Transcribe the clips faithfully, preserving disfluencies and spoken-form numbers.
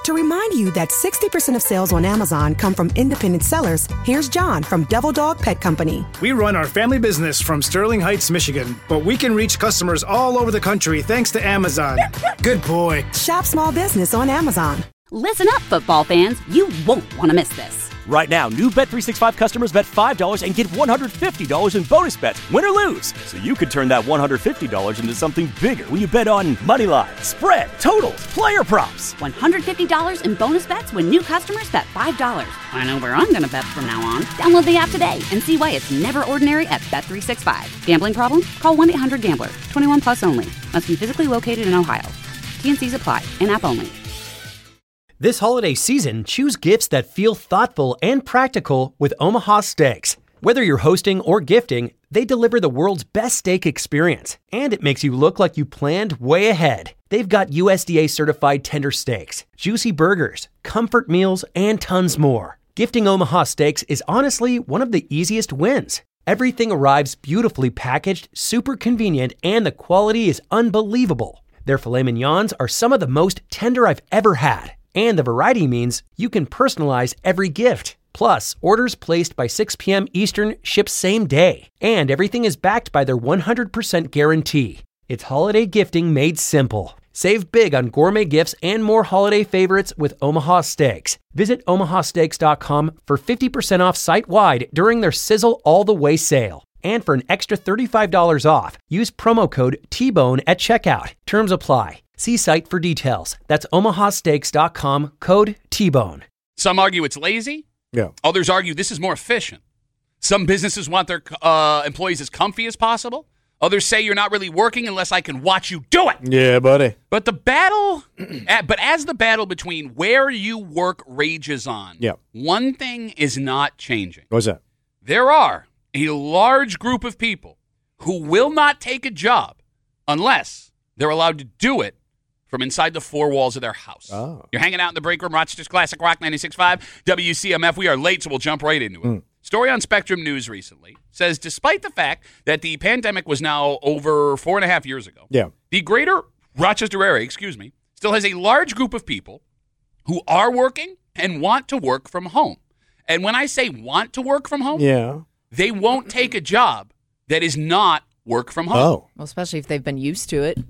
To remind you that sixty percent of sales on Amazon come from independent sellers, here's John from Devil Dog Pet Company. We run our family business from Sterling Heights, Michigan, but we can reach customers all over the country thanks to Amazon. Good boy. Shop small business on Amazon. Listen up, football fans. You won't want to miss this. Right now, new Bet three sixty-five customers bet five dollars and get one hundred fifty dollars in bonus bets, win or lose. So you could turn that one hundred fifty dollars into something bigger when you bet on money line, spread, totals, player props. one hundred fifty dollars in bonus bets when new customers bet five dollars. I know where I'm going to bet from now on. Download the app today and see why it's never ordinary at Bet three sixty-five. Gambling problem? Call one eight hundred gambler. twenty-one plus only. Must be physically located in Ohio. T N Cs apply. In-app only. This holiday season, choose gifts that feel thoughtful and practical with Omaha Steaks. Whether you're hosting or gifting, they deliver the world's best steak experience, and it makes you look like you planned way ahead. They've got U S D A-certified tender steaks, juicy burgers, comfort meals, and tons more. Gifting Omaha Steaks is honestly one of the easiest wins. Everything arrives beautifully packaged, super convenient, and the quality is unbelievable. Their filet mignons are some of the most tender I've ever had. And the variety means you can personalize every gift. Plus, orders placed by six p.m. Eastern ship same day. And everything is backed by their one hundred percent guarantee. It's holiday gifting made simple. Save big on gourmet gifts and more holiday favorites with Omaha Steaks. Visit omaha steaks dot com for fifty percent off site-wide during their Sizzle All the Way sale. And for an extra thirty-five dollars off, use promo code T Bone at checkout. Terms apply. See site for details. That's omaha steaks dot com, code T Bone. Some argue it's lazy. Yeah. Others argue this is more efficient. Some businesses want their uh, employees as comfy as possible. Others say you're not really working unless I can watch you do it. Yeah, buddy. But the battle, but as the battle between where you work rages on, yeah. one thing is not changing. What's that? There are a large group of people who will not take a job unless they're allowed to do it from inside the four walls of their house. Oh. You're hanging out in the break room, Rochester's Classic Rock ninety-six point five, W C M F. We are late, so we'll jump right into it. Mm. Story on Spectrum News recently says, despite the fact that the pandemic was now over four and a half years ago, yeah. the greater Rochester area, excuse me, still has a large group of people who are working and want to work from home. And when I say want to work from home, yeah. they won't take a job that is not work from home. Oh. Well, especially if they've been used to it.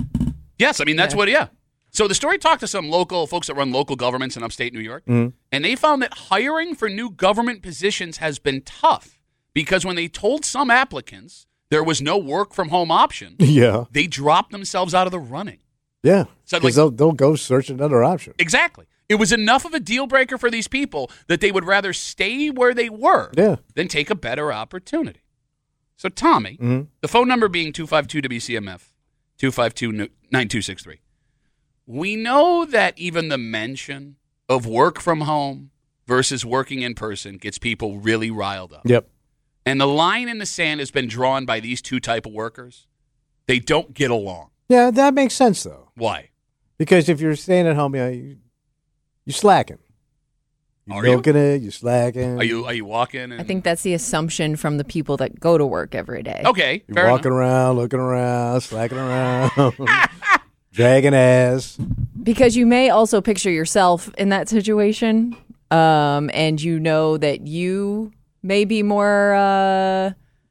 Yes, I mean, that's yeah. what, yeah. So the story talked to some local folks that run local governments in upstate New York, mm-hmm. and they found that hiring for new government positions has been tough because when they told some applicants there was no work from home option, yeah. they dropped themselves out of the running. Yeah, so because like, they'll, they'll go search another option. Exactly. It was enough of a deal breaker for these people that they would rather stay where they were yeah. than take a better opportunity. So, Tommy, mm-hmm. the phone number being two five two W C M F, two five two, nine two six three. We know that even the mention of work from home versus working in person gets people really riled up. Yep. And the line in the sand has been drawn by these two type of workers. They don't get along. Yeah, that makes sense, though. Why? Because if you're staying at home, you know, you, you're slacking. You're Are milking you? it, you're slacking. Are you, are you walking? And... I think that's the assumption from the people that go to work every day. Okay, You're fair walking enough. around, looking around, slacking around, dragging ass. Because you may also picture yourself in that situation, um, and you know that you may be more, uh,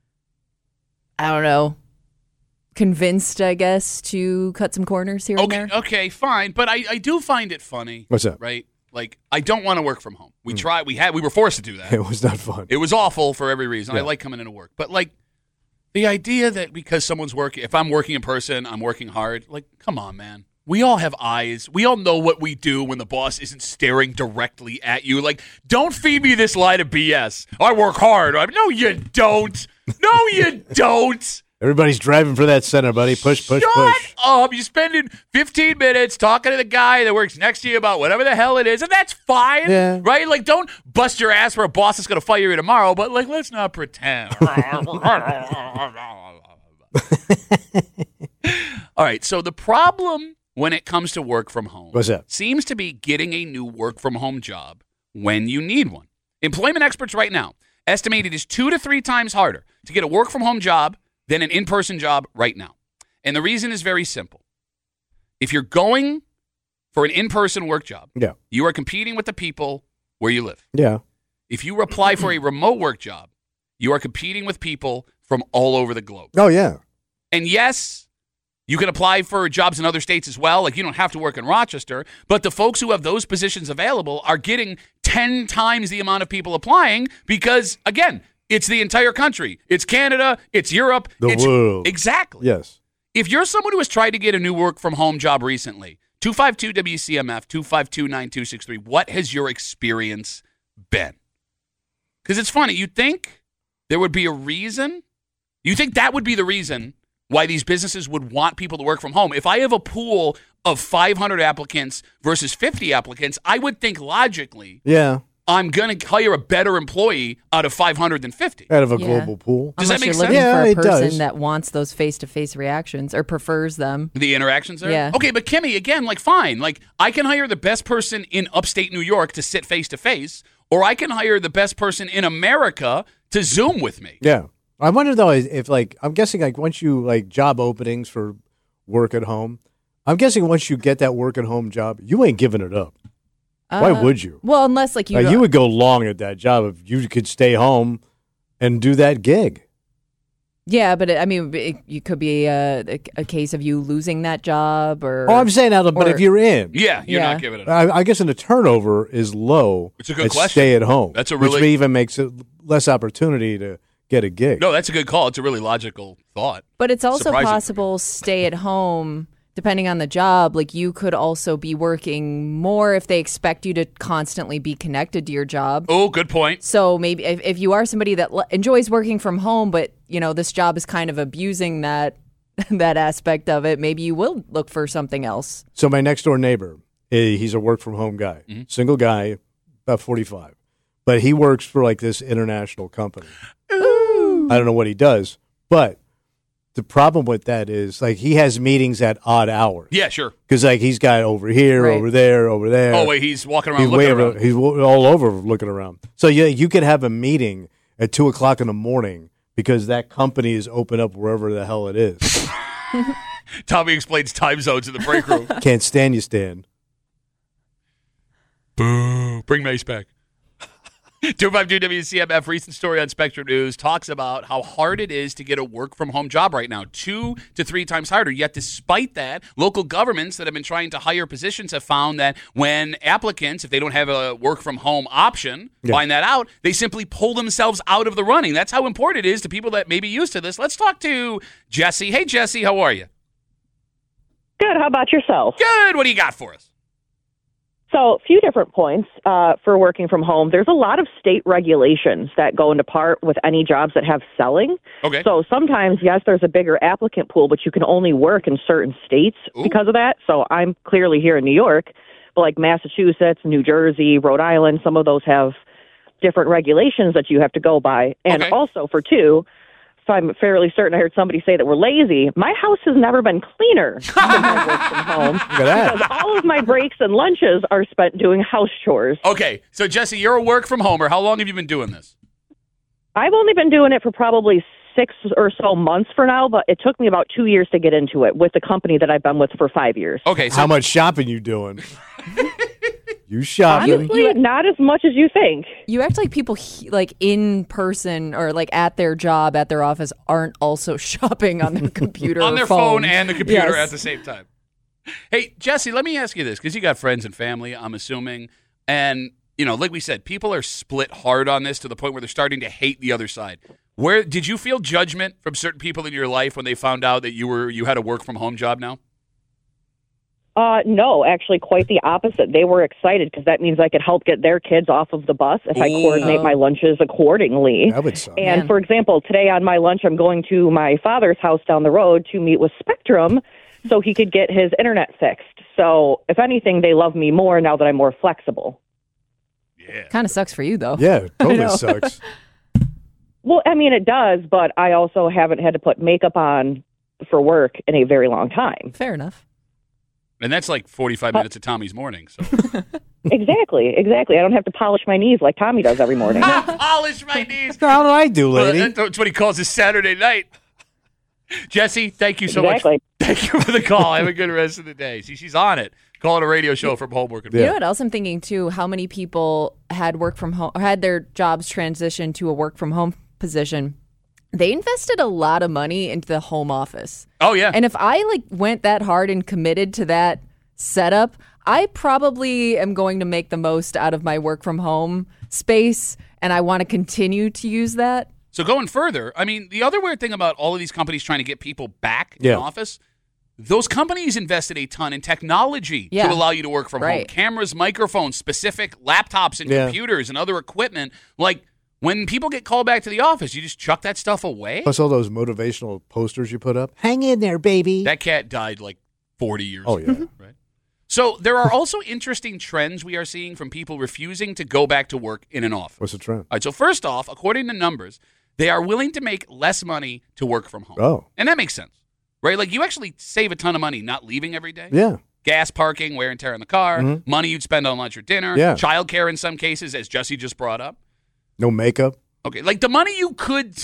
I don't know, convinced, I guess, to cut some corners here okay, and there. Okay, fine. But I, I do find it funny. What's that? Right? Like, I don't want to work from home. We mm. tried. We had. We were forced to do that. It was not fun. It was awful for every reason. Yeah. I like coming into work. But, like, the idea that because someone's working, if I'm working in person, I'm working hard. Like, come on, man. We all have eyes. We all know what we do when the boss isn't staring directly at you. Like, don't feed me this line of B S. I work hard. I'm, no, you don't. No, you don't. Everybody's driving for that center, buddy. Push, push, Shut push. Shut up. You're spending fifteen minutes talking to the guy that works next to you about whatever the hell it is, and that's fine, yeah. right? Like, don't bust your ass for a boss that's going to fire you tomorrow, but, like, let's not pretend. All right, so the problem when it comes to work from home What's that? seems to be getting a new work from home job when you need one. Employment experts right now estimate it is two to three times harder to get a work from home job than an in-person job right now. And the reason is very simple. If you're going for an in-person work job, Yeah. you are competing with the people where you live. Yeah. If you apply for a remote work job, you are competing with people from all over the globe. Oh, yeah. And yes, you can apply for jobs in other states as well. Like, you don't have to work in Rochester. But the folks who have those positions available are getting ten times the amount of people applying because, again, it's the entire country. It's Canada. It's Europe. The it's, world. Exactly. Yes. If you're someone who has tried to get a new work-from-home job recently, two five two W C M F, two five two, nine two six three, what has your experience been? Because it's funny. You'd think there would be a reason. You think that would be the reason why these businesses would want people to work from home. If I have a pool of five hundred applicants versus fifty applicants, I would think logically Yeah. I'm going to hire a better employee out of five hundred than fifty. Out of a Yeah. global pool. Does Unless that make you're sense? looking Yeah, for a it person does. that wants those face-to-face reactions or prefers them. The interactions there? Yeah. Okay, but Kimmy, again, like, fine. Like, I can hire the best person in upstate New York to sit face-to-face, or I can hire the best person in America to Zoom with me. Yeah. I wonder, though, if, like, I'm guessing, like, once you, like, job openings for work at home, I'm guessing once you get that work at home job, you ain't giving it up. Why Uh, would you? Well, unless like you, Like, you would go long at that job if you could stay home and do that gig. yeah, but it, I mean, it, you could be a, a, a case of you losing that job, or Oh, I'm saying out of, but or- if you're in, Yeah, you're Yeah. not giving it up. I, I guess in the turnover is low. It's a good at question. Stay at home. That's a which really- even makes it less opportunity to get a gig. No, that's a good call. It's a really logical thought. But it's also Surprising. possible stay at home, depending on the job. Like you could also be working more if they expect you to constantly be connected to your job. Oh, good point. So maybe if, if you are somebody that l- enjoys working from home, but you know this job is kind of abusing that that aspect of it, maybe you will look for something else. So my next door neighbor, eh, he's a work from home guy, Mm-hmm. single guy, about forty-five, but he works for like this international company. Ooh. I don't know what he does, but the problem with that is like he has meetings at odd hours Yeah, sure. because like he's got over here, Right. over there, over there. Oh, wait, he's walking around he's looking way around. over, he's wo- all over looking around. So yeah, you could have a meeting at two o'clock in the morning because that company is open up wherever the hell it is. Tommy explains time zones in the break room. Can't stand you, Stan. Boo. Bring Mace back. two five two W C M F, recent story on Spectrum News, talks about how hard it is to get a work-from-home job right now, two to three times harder. Yet despite that, local governments that have been trying to hire positions have found that when applicants, if they don't have a work-from-home option, Yeah. find that out, they simply pull themselves out of the running. That's how important it is to people that may be used to this. Let's talk to Jesse. Hey, Jesse, how are you? Good. How about yourself? Good. What do you got for us? So, a few different points uh, for working from home. There's a lot of state regulations that go into part with any jobs that have selling. Okay. So sometimes, yes, there's a bigger applicant pool, but you can only work in certain states Ooh. because of that. So I'm clearly here in New York, but like Massachusetts, New Jersey, Rhode Island, some of those have different regulations that you have to go by. And Okay. also for two, so I'm fairly certain I heard somebody say that we're lazy. My house has never been cleaner since I work from home. Look at that. Because all of my breaks and lunches are spent doing house chores. Okay. So, Jesse, you're a work-from-homer. How long have you been doing this? I've only been doing it for probably six or so months for now, but it took me about two years to get into it with the company that I've been with for five years. Okay. So How much shopping you doing? You shopping? Honestly, not as much as you think. You act like people he, like in person or like at their job at their office aren't also shopping on their computer on or their phone. phone and the computer Yes. at the same time. Hey, Jesse, let me ask you this, because you got friends and family, I'm assuming. And, you know, like we said, people are split hard on this to the point where they're starting to hate the other side. Where did you feel judgment from certain people in your life when they found out that you were you had a work from home job now? Uh, no, actually, quite the opposite. They were excited because that means I could help get their kids off of the bus if I Ooh. coordinate my lunches accordingly. That would suck. And Man. for example, today on my lunch, I'm going to my father's house down the road to meet with Spectrum so he could get his internet fixed. So if anything, they love me more now that I'm more flexible. Yeah. Kind of sucks for you though. Yeah, it totally know. sucks. Well, I mean, it does, but I also haven't had to put makeup on for work in a very long time. Fair enough. And that's like forty-five minutes of Tommy's morning. So Exactly, exactly. I don't have to polish my knees like Tommy does every morning. polish my knees. How do I do, lady? Well, that's what he calls his Saturday night. Jesse, thank you so Exactly. much. Thank you for the call. Have a good rest of the day. See, she's on it. Call it a radio show from home working. You know what else I'm thinking too? How many people had work from home or had their jobs transition to a work from home position? They invested a lot of money into the home office. Oh yeah. And if I like went that hard and committed to that setup, I probably am going to make the most out of my work from home space, and I want to continue to use that. So going further, I mean, the other weird thing about all of these companies trying to get people back Yeah. in office, those companies invested a ton in technology Yeah. to allow you to work from home. Right. Cameras, microphones, specific laptops and Yeah. computers and other equipment. Like, when people get called back to the office, you just chuck that stuff away? Plus all those motivational posters you put up. Hang in there, baby. That cat died like forty years Oh, ago. yeah. Right? So there are also interesting trends we are seeing from people refusing to go back to work in an office. What's the trend? All right, so first off, according to numbers, they are willing to make less money to work from home. Oh. And that makes sense, right? Like, you actually save a ton of money not leaving every day. Yeah. Gas, parking, wear and tear in the car, Mhm. money you'd spend on lunch or dinner, Yeah. childcare in some cases, as Jesse just brought up. No makeup. Okay, like the money you could,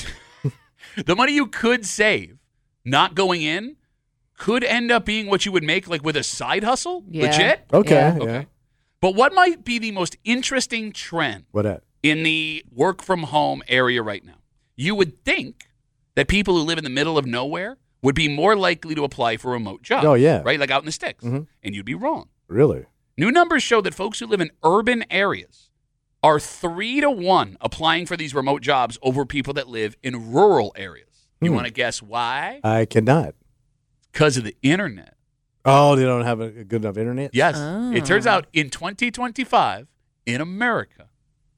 the money you could save not going in could end up being what you would make like with a side hustle. Yeah. Legit. Okay. Yeah. Yeah. Okay. But what might be the most interesting trend What that? in the work from home area right now? You would think that people who live in the middle of nowhere would be more likely to apply for remote jobs. Oh, yeah. Right? Like out in the sticks. Mhm. And you'd be wrong. Really? New numbers show that folks who live in urban areas are three to one applying for these remote jobs over people that live in rural areas. You Hmm. want to guess why? I cannot. Because of the internet. Oh, they don't have a a good enough internet? Yes. Oh. It turns out in twenty twenty-five, in America,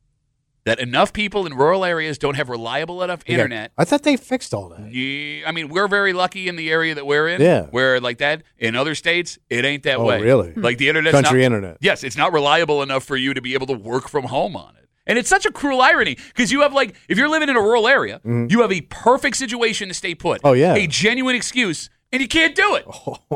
that enough people in rural areas don't have reliable enough They got- internet. I thought they fixed all that. Yeah, I mean, we're very lucky in the area that we're in. Yeah. Where like that, in other states, it ain't that Oh, way. really? Like the internet, Country not, internet. Yes, it's not reliable enough for you to be able to work from home on it. And it's such a cruel irony because you have like, if you're living in a rural area, you have a perfect situation to stay put. Mm-hmm. Oh, yeah. A genuine excuse, and you can't do it.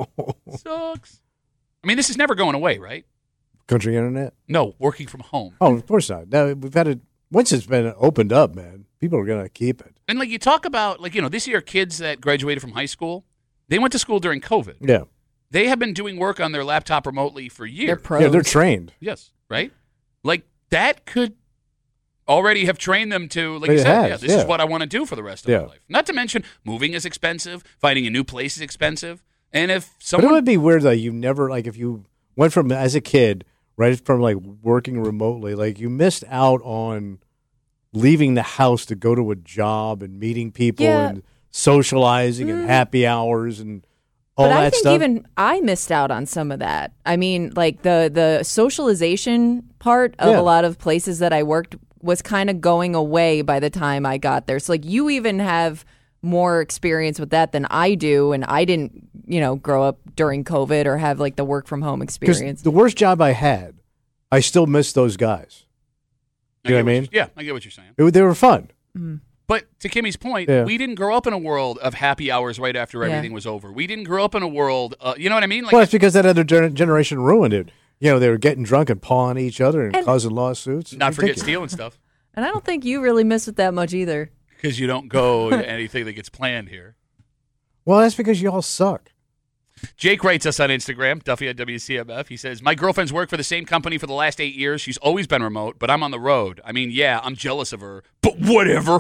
Sucks. I mean, this is never going away, right? Country internet? No, working from home. Oh, of course not. No, we've had it once it's been opened up, man. People are gonna keep it. And like you talk about, like, you know, this year kids that graduated from high school, they went to school during COVID. Yeah. They have been doing work on their laptop remotely for years. They're pros. Yeah, they're trained. Yes, right? Like that could already have trained them to, like It you said, has, yeah, this yeah. is what I want to do for the rest of Yeah. my life. Not to mention moving is expensive, finding a new place is expensive. And if But it someone would be weird that you never like if you went from as a kid, right from like working remotely, like you missed out on leaving the house to go to a job and meeting people Yeah. and socializing and happy hours and all But that I think stuff. even I missed out on some of that. I mean, like the the socialization part of Yeah. a lot of places that I worked was kind of going away by the time I got there. So like you even have more experience with that than I do, and I didn't, you know, grow up during COVID or have like the work from home 'Cause experience. the worst job I had, I still miss those guys. You know get what I mean? you- yeah, I get what you're saying. It, they were fun. But to Kimmy's point, Yeah. we didn't grow up in a world of happy hours right after Yeah. everything was over. We didn't grow up in a world, uh, you know what I mean? Like, Well, it's because that other gener- generation ruined it. You know, they were getting drunk and pawing each other and, And- causing lawsuits. not forget Ridiculous. stealing stuff And I don't think you really miss it that much either. because you don't go to anything that gets planned here. Well, that's because you all suck. Jake writes us on Instagram, Duffy at W C M F. He says, my girlfriend's worked for the same company for the last eight years. She's always been remote, but I'm on the road. I mean, yeah, I'm jealous of her, but whatever.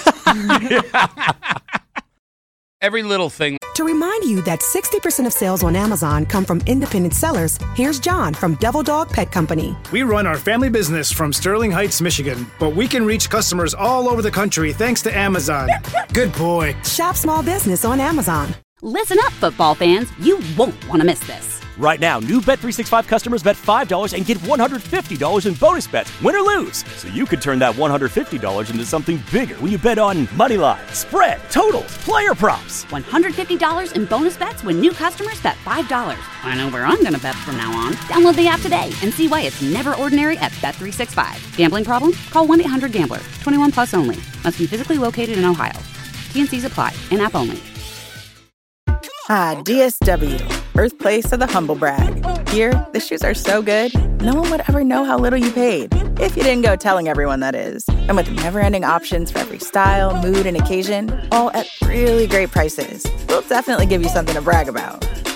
Every little thing. To remind you that sixty percent of sales on Amazon come from independent sellers, here's John from Devil Dog Pet Company. We run our family business from Sterling Heights, Michigan, but we can reach customers all over the country thanks to Amazon. Good boy. Shop small business on Amazon. Listen up, football fans. You won't want to miss this. Right now, new Bet three sixty-five customers bet five dollars and get one hundred fifty dollars in bonus bets, win or lose. So you could turn that one hundred fifty dollars into something bigger when you bet on money line, spread, totals, player props. one hundred fifty dollars in bonus bets when new customers bet five dollars. I know where I'm going to bet from now on. Download the app today and see why it's never ordinary at Bet three sixty-five. Gambling problem? Call one eight hundred gambler. twenty-one plus only. Must be physically located in Ohio. T N Cs apply. In-app only. Ah, D S W, birthplace of the humble brag. Here, the shoes are so good, no one would ever know how little you paid. If you didn't go telling everyone, that is. And with never-ending options for every style, mood, and occasion, all at really great prices, we'll definitely give you something to brag about.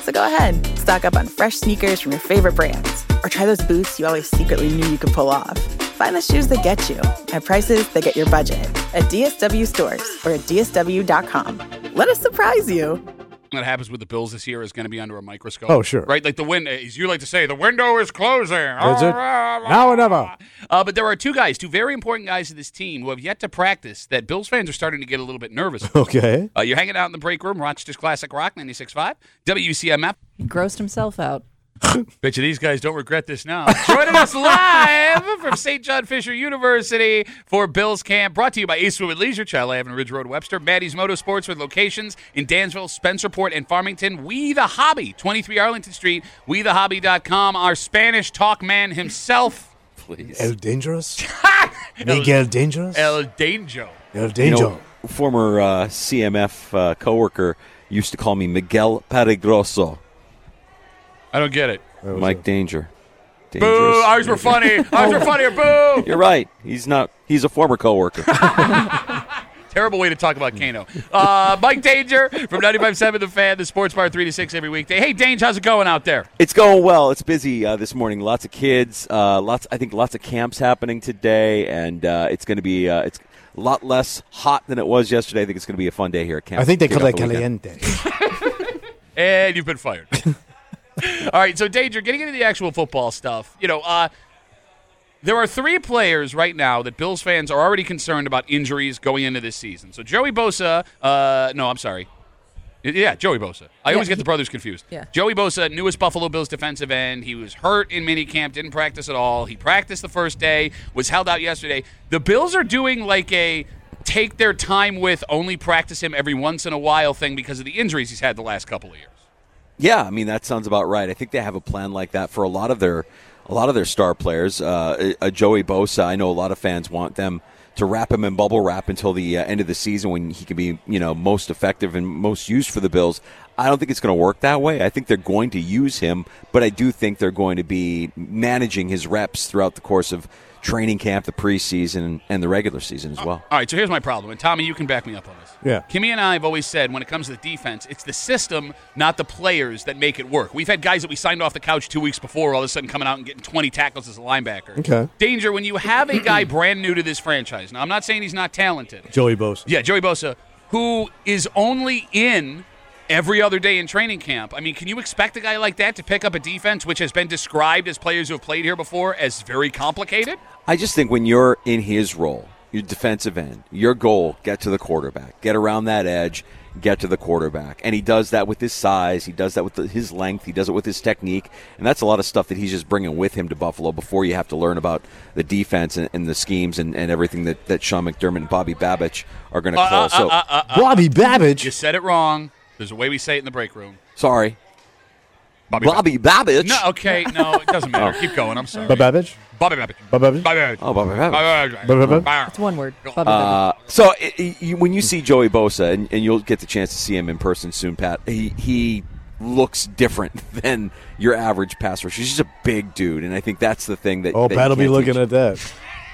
So go ahead, stock up on fresh sneakers from your favorite brands, or try those boots you always secretly knew you could pull off. Find the shoes that get you at prices that get your budget at D S W stores or at D S W dot com. Let us surprise you. What happens with the Bills this year is going to be under a microscope. Oh, sure. Right? Like the window, as you like to say, the window is closing. Is it? Now or never. Uh, but there are two guys, two very important guys of this team who have yet to practice that Bills fans are starting to get a little bit nervous about. Okay. Uh, you're hanging out in the break room, Rochester's Classic Rock, ninety-six point five, W C M F. He grossed himself out. Bet you these guys don't regret this now. Joining us live from Saint John Fisher University for Bills Camp, brought to you by Eastwood with Leisure, Chile Avenue, Ridge Road, Webster, Maddie's Motorsports with locations in Dansville, Spencerport, and Farmington. We the Hobby, twenty-three Arlington Street, we the hobby dot com. Our Spanish talk man himself. Please. El Dangerous? Miguel Dangerous? El Danjo. El Danjo. You know, former uh, C M F uh, coworker used to call me Miguel Peligroso. I don't get it. Mike Danger. Boo! Dangerous. Ours were funny. Ours were funnier. Boo! You're right. He's not. He's a former coworker. Terrible way to talk about Kano. Uh, Mike Danger from ninety-five point seven The Fan, the Sports Bar three to six every weekday. Hey, Dange, how's it going out there? It's going well. It's busy uh, this morning. Lots of kids. Uh, lots. I think lots of camps happening today, and uh, it's going to be. Uh, it's a lot less hot than it was yesterday. I think it's going to be a fun day here at camp. I think they Kick call off it the weekend. caliente. And you've been fired. All right, so Danger, getting into the actual football stuff, you know, uh, there are three players right now that Bills fans are already concerned about injuries going into this season. So Joey Bosa, uh, no, I'm sorry. Yeah, Joey Bosa. I Yeah, always get he- the brothers confused. Yeah. Joey Bosa, newest Buffalo Bills defensive end. He was hurt in minicamp, didn't practice at all. He practiced the first day, was held out yesterday. The Bills are doing like a take their time with, only practice him every once in a while thing because of the injuries he's had the last couple of years. Yeah, I mean that sounds about right. I think they have a plan like that for a lot of their a lot of their star players. Uh, a Joey Bosa, I know a lot of fans want them to wrap him in bubble wrap until the uh, end of the season when he can be, you know, most effective and most used for the Bills. I don't think it's going to work that way. I think they're going to use him, but I do think they're going to be managing his reps throughout the course of training camp, the preseason, and the regular season as well. All right, so here's my problem, and Tommy, you can back me up on this. Yeah. Kimmy and I have always said when it comes to the defense, it's the system, not the players, that make it work. We've had guys that we signed off the couch two weeks before all of a sudden coming out and getting twenty tackles as a linebacker. Okay. Danger, when you have a guy brand new to this franchise, now I'm not saying he's not talented. Joey Bosa. Yeah, Joey Bosa, who is only in every other day in training camp. I mean, can you expect a guy like that to pick up a defense which has been described as players who have played here before as very complicated? I just think when you're in his role, your defensive end, your goal, get to the quarterback, get around that edge, get to the quarterback. And he does that with his size. He does that with the, his length. He does it with his technique. And that's a lot of stuff that he's just bringing with him to Buffalo before you have to learn about the defense and, and the schemes and, and everything that, that Sean McDermott and Bobby Babbage are going to Uh, call. uh, so, uh, uh, uh, Bobby Babbage. You said it wrong. There's a way we say it in the break room. sorry. Bobby, Bobby Babbage. No, okay, no, it doesn't matter. Keep going. I'm sorry. Bob Babbage? Bobby Babbage. Bob Babbage? Bobby Babbage. Oh, Bobby Babbage. Bobby Bobby Babbage? Babbage. It's one word. Bubba Uh, so it, it, you, when you see Joey Bosa, and, and you'll get the chance to see him in person soon, Pat, he he looks different than your average pass rusher. He's just a big dude, and I think that's the thing that Oh, that you Pat will be can't looking teach. at that.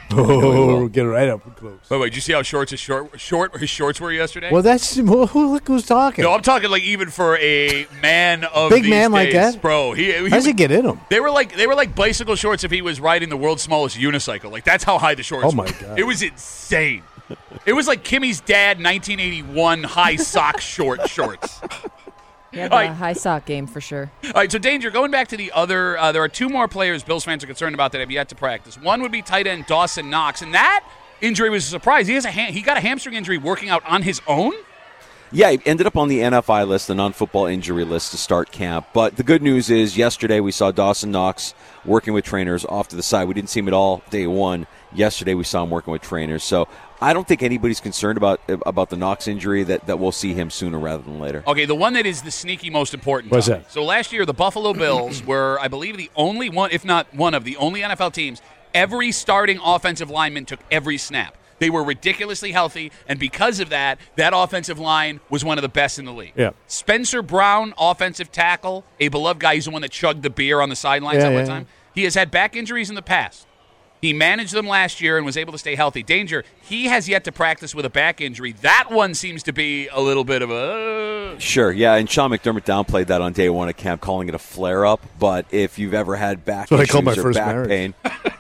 will. Oh, get right up close. Wait, wait, did you see how short his short, short his shorts were yesterday? Well, that's well, who, look who's talking. No, I'm talking like even for a man of Big these man like days, that? bro. He, he How does he get in them? They were like they were like bicycle shorts if he was riding the world's smallest unicycle. Like that's how high the shorts. Oh, my were. God. It was insane. It was like Kimmy's dad, nineteen eighty-one high sock short shorts. Yeah, the All right. high sock game for sure. All right, so Danger, going back to the other, uh, there are two more players Bills fans are concerned about that have yet to practice. One would be tight end Dawson Knox, and that injury was a surprise. He has a ha- he got a hamstring injury working out on his own. Yeah, he ended up on the N F I list, the non-football injury list to start camp. But the good news is yesterday we saw Dawson Knox working with trainers off to the side. We didn't see him at all day one. Yesterday we saw him working with trainers. So I don't think anybody's concerned about about the Knox injury, that, that we'll see him sooner rather than later. Okay, the one that is the sneaky most important. What's Tommy. that? So last year, the Buffalo Bills were, I believe, the only one, if not one of the only N F L teams, every starting offensive lineman took every snap. They were ridiculously healthy, and because of that, that offensive line was one of the best in the league. Yeah. Spencer Brown, offensive tackle, a beloved guy. He's the one that chugged the beer on the sidelines Yeah, that one yeah, time. He has had back injuries in the past. He managed them last year and was able to stay healthy. Danger, he has yet to practice with a back injury. That one seems to be a little bit of a... Sure, yeah, and Sean McDermott downplayed that on day one at camp, calling it a flare-up. But if you've ever had back That's what I issues call my or first back marriage. pain,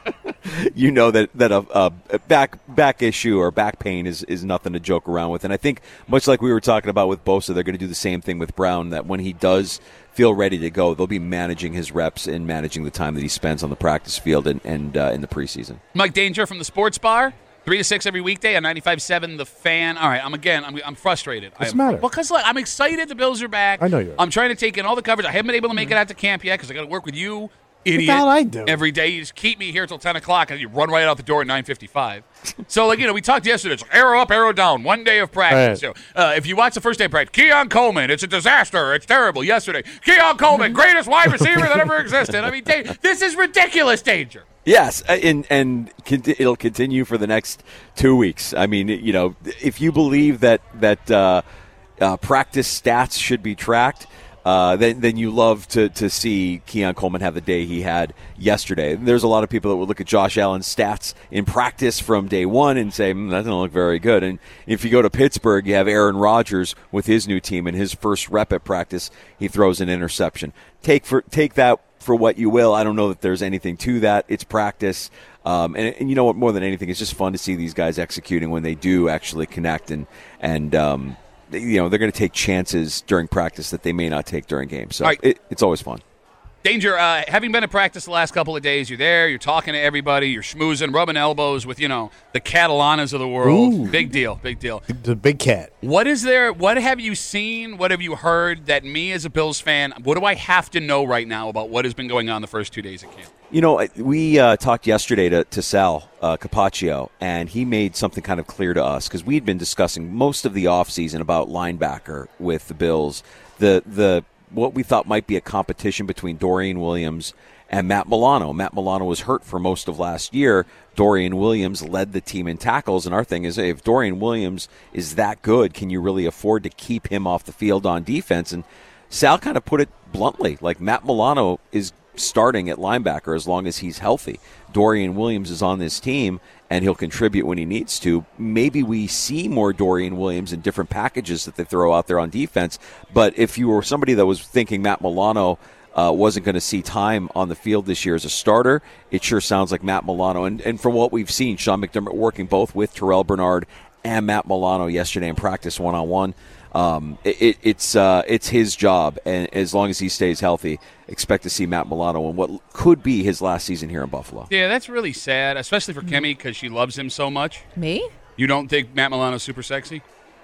you know that, that a, a back back issue or back pain is, is nothing to joke around with. And I think, much like we were talking about with Bosa, they're going to do the same thing with Brown, that when he does feel ready to go, they'll be managing his reps and managing the time that he spends on the practice field and, and uh, in the preseason. Mike Danger from the Sports Bar, three to six every weekday on ninety-five point seven The Fan. All right, I'm again, I'm, I'm frustrated. What's I'm, the matter? Well, because I'm excited the Bills are back. I know you are. I'm trying to take in all the coverage. I haven't been able to make it out to camp yet because I got to work with you, idiot. the hell I do? Every day. You just keep me here till ten o'clock and you run right out the door at nine fifty-five. So, like, you know, we talked yesterday. It's like arrow up, arrow down. One day of practice. Right. So, uh, if you watch the first day of practice, Keon Coleman, it's a disaster. It's terrible. Yesterday, Keon Coleman, greatest wide receiver that ever existed. I mean, da- this is ridiculous, Danger. Yes, and and conti- it'll continue for the next two weeks. I mean, you know, if you believe that that uh, uh, practice stats should be tracked, uh, then then you love to to see Keon Coleman have the day he had yesterday. There's a lot of people that would look at Josh Allen's stats in practice from day one and say, mm, that doesn't look very good. And if you go to Pittsburgh, you have Aaron Rodgers with his new team, and his first rep at practice, he throws an interception. Take for take that for what you will. I don't know that there's anything to that. It's practice. Um, and, and you know what, more than anything, it's just fun to see these guys executing when they do actually connect. And, and um, you know, they're going to take chances during practice that they may not take during games. So right. it, it's always fun. Danger, uh, having been at practice the last couple of days, you're there, you're talking to everybody, you're schmoozing, rubbing elbows with, you know, the Catalanas of the world. Ooh. Big deal, big deal. The big cat. What is there, what have you seen, what have you heard that me as a Bills fan, what do I have to know right now about what has been going on the first two days of camp? You know, we uh, talked yesterday to, to Sal uh, Capaccio, and he made something kind of clear to us because we'd been discussing most of the offseason about linebacker with the Bills. The the what we thought might be a competition between Dorian Williams and Matt Milano. Matt Milano was hurt for most of last year. Dorian Williams led the team in tackles, and our thing is, if Dorian Williams is that good, can you really afford to keep him off the field on defense? And Sal kind of put it bluntly, like Matt Milano is starting at linebacker as long as he's healthy. Dorian Williams is on this team, and he'll contribute when he needs to. Maybe we see more Dorian Williams in different packages that they throw out there on defense. But if you were somebody that was thinking Matt Milano uh, wasn't going to see time on the field this year as a starter, it sure sounds like Matt Milano. And, and from what we've seen, Sean McDermott working both with Terrell Bernard and Matt Milano yesterday in practice one-on-one, Um, it, it, it's uh, it's his job, and as long as he stays healthy, expect to see Matt Milano in what could be his last season here in Buffalo. Yeah, that's really sad, especially for Kimmy because she loves him so much. Me? You don't think Matt Milano's super sexy?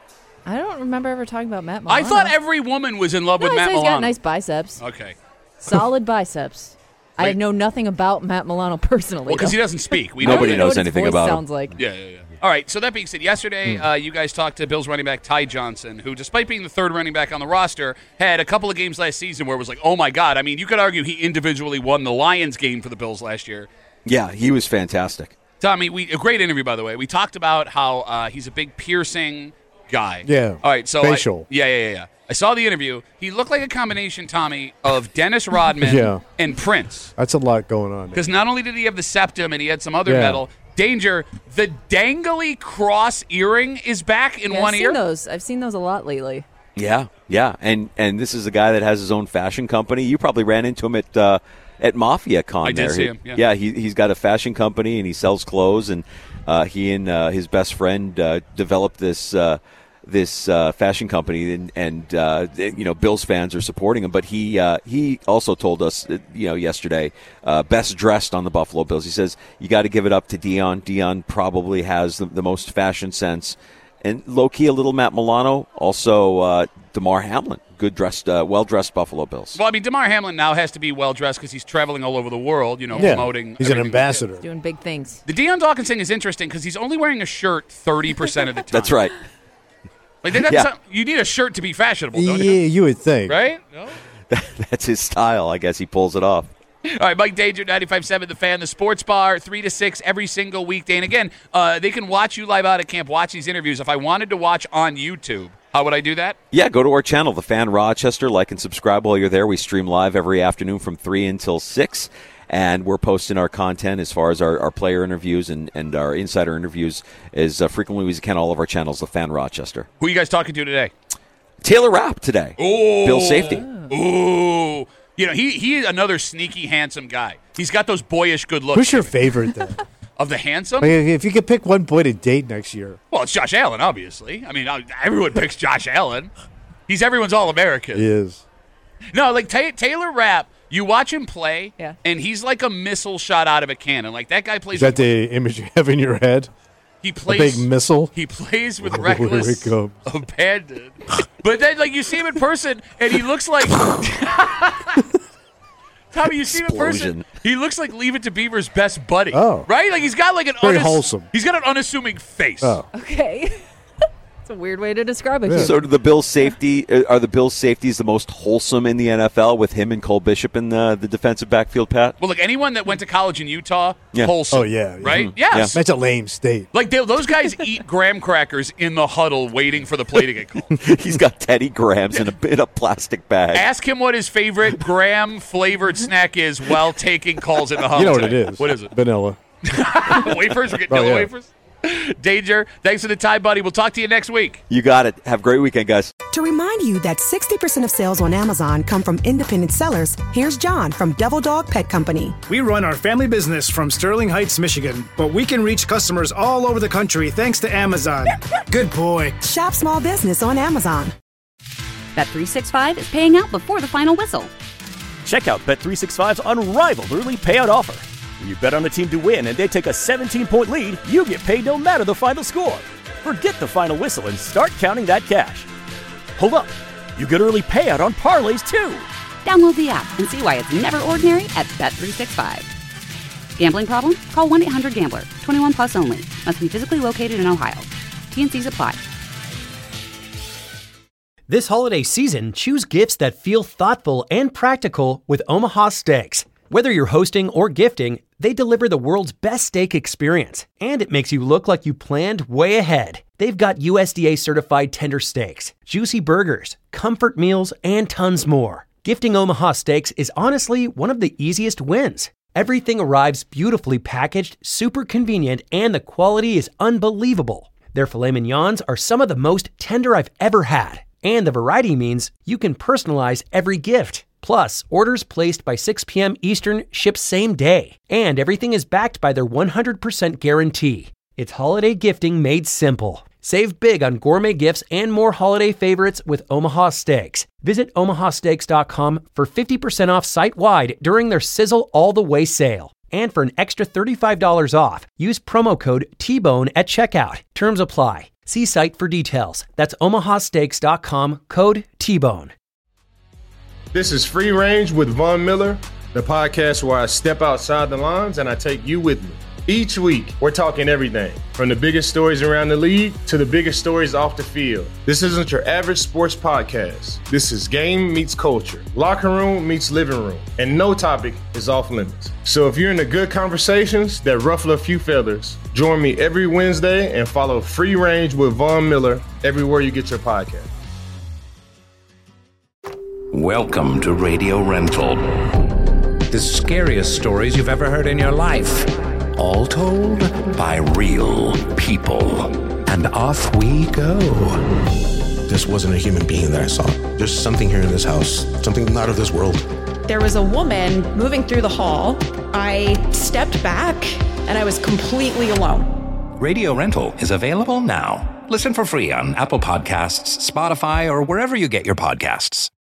I don't remember ever talking about Matt Milano. I thought every woman was in love no, with I Matt said he's Milano. got nice biceps. Okay. Solid biceps. I Like- know nothing about Matt Milano personally. Well, because he though. doesn't speak. We Nobody know knows what his anything voice about him. sounds like. Yeah, yeah, yeah. All right, so that being said, yesterday uh, you guys talked to Bills running back Ty Johnson, who, despite being the third running back on the roster, had a couple of games last season where it was like, oh, my God. I mean, you could argue he individually won the Lions game for the Bills last year. Yeah, he was fantastic. Tommy, we, a great interview, by the way. We talked about how uh, he's a big piercing guy. Yeah. All right, so facial. I, yeah, yeah, yeah, yeah. I saw the interview. He looked like a combination, Tommy, of Dennis Rodman Yeah. and Prince. That's a lot going on. Because not only did he have the septum and he had some other Yeah. metal, Danger, the dangly cross earring is back in Yeah, one I've ear. Seen those. I've seen those a lot lately. Yeah, yeah, and and this is a guy that has his own fashion company. You probably ran into him at uh, at Mafia Con. I did there. see He- him, yeah. yeah, he he's got a fashion company and he sells clothes. And uh, he and uh, his best friend uh, developed this uh, this uh, fashion company, and, and uh, you know, Bills fans are supporting him. But he uh, he also told us, uh, you know, yesterday, uh, best dressed on the Buffalo Bills. He says you got to give it up to Dion. Dion probably has the, the most fashion sense. And low-key, a little Matt Milano, also uh, DeMar Hamlin, good dressed, uh, well-dressed Buffalo Bills. Well, I mean, DeMar Hamlin now has to be well-dressed because he's traveling all over the world, you know, Yeah. promoting. He's an everything. ambassador. Doing big things. The Dion Dawkins thing is interesting because he's only wearing a shirt thirty percent of the time. That's right. Like, that's Yeah. some- you need a shirt to be fashionable, don't Yeah, you? you would think. Right? No? That's his style. I guess he pulls it off. All right, Mike Danger, ninety-five point seven The Fan, the Sports Bar, three to six every single weekday. And again, uh, they can watch you live out at camp, watch these interviews. If I wanted to watch on YouTube, how would I do that? Yeah, go to our channel, The Fan Rochester. Like and subscribe while you're there. We stream live every afternoon from three until six. and we're posting our content as far as our, our player interviews and, and our insider interviews as uh, frequently as we can, all of our channels, The Fan Rochester. Who are you guys talking to today? Taylor Rapp today. Ooh. Bill safety. Ooh. You know, he he is another sneaky, handsome guy. He's got those boyish good looks. Who's your favorite, then? Of the handsome? Like, if you could pick one boy to date next year. Well, it's Josh Allen, obviously. I mean, everyone picks Josh Allen. He's everyone's All-American. He is. No, like Ta- Taylor Rapp, you watch him play, yeah. and he's like a missile shot out of a cannon. Like, that guy plays... Is that the image you have in your head? He plays... A big missile? He plays with Oh, reckless here it comes. abandon. But then, like, you see him in person, and he looks like... Tommy, you see him in person, he looks like Leave It to Beaver's best buddy. Oh. Right? Like, he's got like an... Very unass- wholesome. He's got an unassuming face. Oh. Okay. It's a weird way to describe it. Yeah. So do the Bills safety are the Bills safeties the most wholesome in the N F L with him and Cole Bishop in the, the defensive backfield, Pat? Well, look, anyone that went to college in Utah, Yeah. wholesome. Oh, yeah. Right? Mm-hmm. Yes. That's a lame state. Like, they, those guys eat graham crackers in the huddle waiting for the play to get called. He's got Teddy Grahams in a, in a plastic bag. Ask him what his favorite graham-flavored snack is while taking calls in the huddle. You know what it today. is. What is it? Vanilla. Wafers? We're getting Oh, vanilla yeah. wafers? Danger. Thanks for the time, buddy. We'll talk to you next week. You got it. Have a great weekend, guys. To remind you that sixty percent of sales on Amazon come from independent sellers, here's John from Devil Dog Pet Company. We run our family business from Sterling Heights, Michigan, but we can reach customers all over the country thanks to Amazon. Good boy. Shop small business on Amazon. Bet three sixty-five is paying out before the final whistle. Check out Bet three sixty-five's unrivaled early payout offer. When you bet on a team to win and they take a seventeen-point lead, you get paid no matter the final score. Forget the final whistle and start counting that cash. Hold up. You get early payout on parlays, too. Download the app and see why it's never ordinary at Bet three sixty-five. Gambling problem? Call one eight hundred gambler. twenty-one plus only. Must be physically located in Ohio. T N Cs apply. This holiday season, choose gifts that feel thoughtful and practical with Omaha Steaks. Whether you're hosting or gifting, they deliver the world's best steak experience, and it makes you look like you planned way ahead. They've got U S D A certified tender steaks, juicy burgers, comfort meals, and tons more. Gifting Omaha Steaks is honestly one of the easiest wins. Everything arrives beautifully packaged, super convenient, and the quality is unbelievable. Their filet mignons are some of the most tender I've ever had, and the variety means you can personalize every gift. Plus, orders placed by six p.m. Eastern ship same day, and everything is backed by their one hundred percent guarantee. It's holiday gifting made simple. Save big on gourmet gifts and more holiday favorites with Omaha Steaks. Visit omaha steaks dot com for fifty percent off site-wide during their Sizzle All the Way sale. And for an extra thirty-five dollars off, use promo code T Bone at checkout. Terms apply. See site for details. That's omaha steaks dot com, code T Bone. This is Free Range with Von Miller, the podcast where I step outside the lines and I take you with me. Each week, we're talking everything from the biggest stories around the league to the biggest stories off the field. This isn't your average sports podcast. This is game meets culture, locker room meets living room, and no topic is off limits. So if you're into good conversations that ruffle a few feathers, join me every Wednesday and follow Free Range with Von Miller everywhere you get your podcast. Welcome to Radio Rental. The scariest stories you've ever heard in your life. All told by real people. And off we go. This wasn't a human being that I saw. There's something here in this house, something not of this world. There was a woman moving through the hall. I stepped back and I was completely alone. Radio Rental is available now. Listen for free on Apple Podcasts, Spotify, or wherever you get your podcasts.